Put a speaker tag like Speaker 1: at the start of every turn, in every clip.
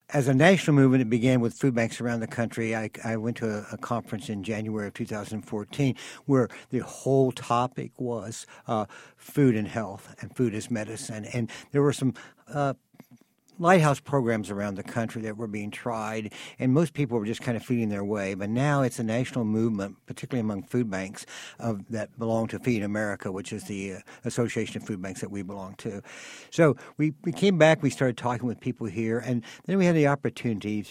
Speaker 1: As a national movement, it began with food banks around the country. I went to a conference in January of 2014 where the whole topic was food and health and food as medicine. And there were some lighthouse programs around the country that were being tried, and most people were just kind of feeding their way. But now it's a national movement, particularly among food banks that belong to Feed America, which is the Association of Food Banks that we belong to. So we came back, we started talking with people here, and then we had the opportunity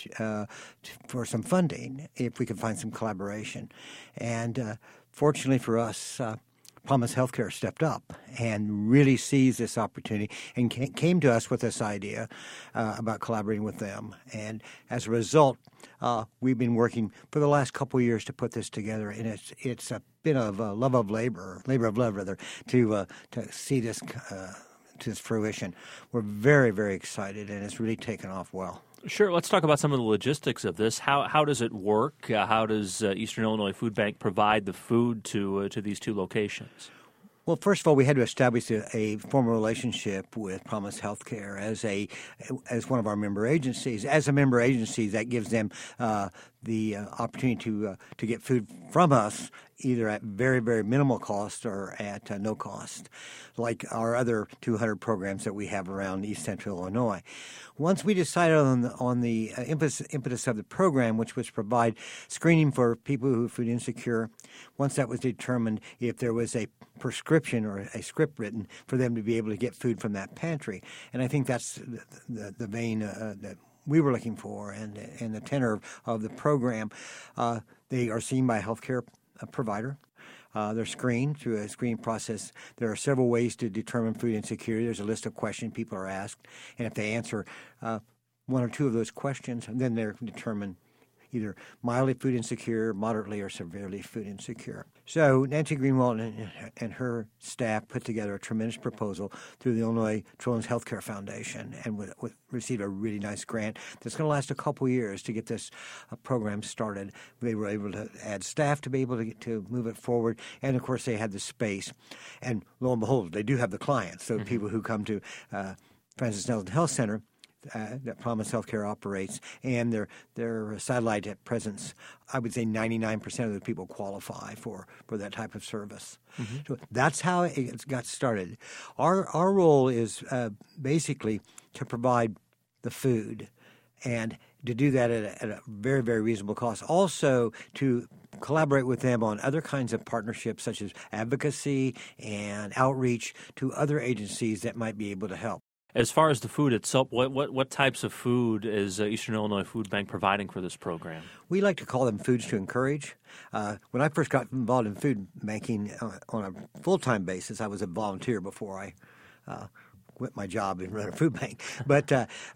Speaker 1: for some funding if we could find some collaboration. And fortunately for us, Promise Healthcare stepped up and really seized this opportunity and came to us with this idea about collaborating with them. And as a result, we've been working for the last couple of years to put this together, and it's a bit of labor of love, to see this to its fruition. We're very, very excited, and it's really taken off well.
Speaker 2: Sure. Let's talk about some of the logistics of this. How does it work? How does Eastern Illinois Food Bank provide the food to these two locations?
Speaker 1: Well, first of all, we had to establish a formal relationship with Promise Healthcare as one of our member agencies. As a member agency, that gives them the opportunity to get food from us, either at very, very minimal cost or at no cost, like our other 200 programs that we have around East Central Illinois. Once we decided on the impetus of the program, which was to provide screening for people who are food insecure, once that was determined, if there was a prescription or a script written for them to be able to get food from that pantry. And I think that's the vein that we were looking for and the tenor of the program. They are seen by a healthcare provider. They're screened through a screening process. There are several ways to determine food insecurity. There's a list of questions people are asked, and if they answer one or two of those questions, then they're determined either mildly food insecure, moderately, or severely food insecure. So Nancy Greenwald and her staff put together a tremendous proposal through the Illinois Children's Healthcare Foundation and received a really nice grant that's going to last a couple years to get this program started. They were able to add staff to be able to move it forward, and of course they had the space. And lo and behold, they do have the clients. So people who come to Francis Nelson Health Center that Promise Healthcare operates, and their satellite presence, I would say 99% of the people qualify for that type of service. Mm-hmm. So that's how it got started. Our role is basically to provide the food and to do that at a very, very reasonable cost. Also to collaborate with them on other kinds of partnerships such as advocacy and outreach to other agencies that might be able to help.
Speaker 2: As far as the food itself, what types of food is Eastern Illinois Food Bank providing for this program?
Speaker 1: We like to call them foods to encourage. When I first got involved in food banking on a full-time basis, I was a volunteer before I quit my job and run a food bank. But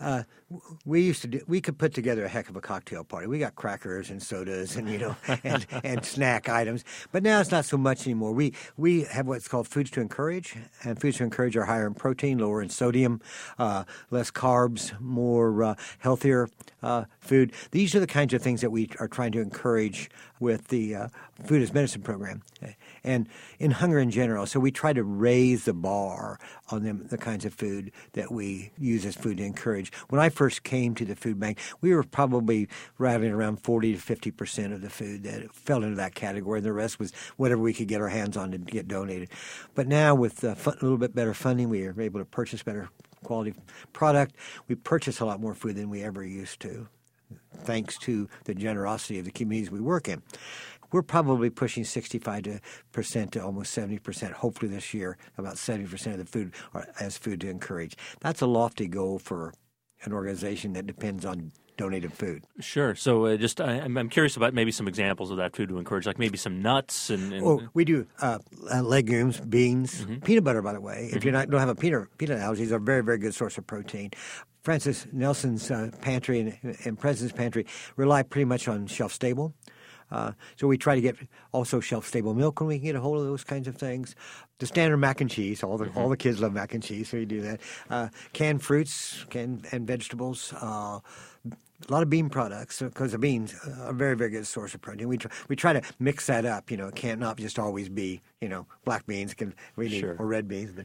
Speaker 1: we could put together a heck of a cocktail party. We got crackers and sodas and and snack items. But now it's not so much anymore. We have what's called foods to encourage, and foods to encourage are higher in protein, lower in sodium, less carbs, more healthier food. These are the kinds of things that we are trying to encourage with the Food as Medicine program and in hunger in general. So we try to raise the bar on the kinds of food that we use as food to encourage. When I first came to the food bank, we were probably rattling around 40 to 50% of the food that fell into that category. The rest was whatever we could get our hands on to get donated. But now with a little bit better funding, we are able to purchase better quality product. We purchase a lot more food than we ever used to, thanks to the generosity of the communities we work in. We're probably pushing 65% to almost 70%, hopefully this year, about 70% of the food as food to encourage. That's a lofty goal for an organization that depends on donated food.
Speaker 2: Sure. So I'm curious about maybe some examples of that food to encourage, like maybe some nuts and
Speaker 1: Oh, we do legumes, beans, peanut butter, by the way. If you don't have a peanut allergies, are a very, very good source of protein. Francis Nelson's pantry and President's Pantry rely pretty much on shelf-stable. So we try to get also shelf-stable milk when we can get a hold of those kinds of things. The standard mac and cheese, all the kids love mac and cheese, so we do that. Canned fruits, and vegetables. A lot of bean products, because the beans are a very, very good source of protein. We try to mix that up. It can't not just always be black beans. Or red beans. But